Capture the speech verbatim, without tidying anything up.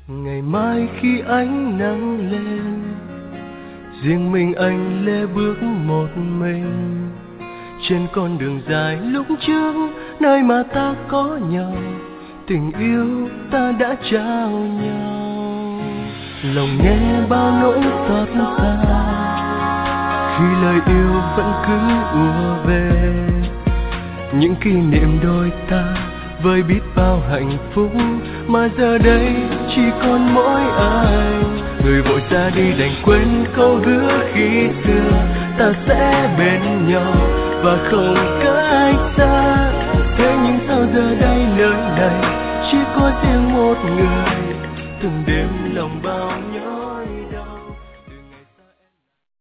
Ngày mai khi ánh nắng lên, riêng mình anh lê bước một mình trên con đường dài lúc trước, nơi mà ta có nhau, tình yêu ta đã trao nhau. Lòng nghe bao nỗi xót xa khi lời yêu vẫn cứ ùa về, những kỷ niệm đôi ta với biết bao hạnh phúc mà giờ đây chỉ còn mỗi anh. Người vội ra đi đành quên câu hứa khi xưa ta sẽ bên nhau và không cách xa. Thế nhưng sao giờ đây nơi này chỉ có riêng một người từng đêm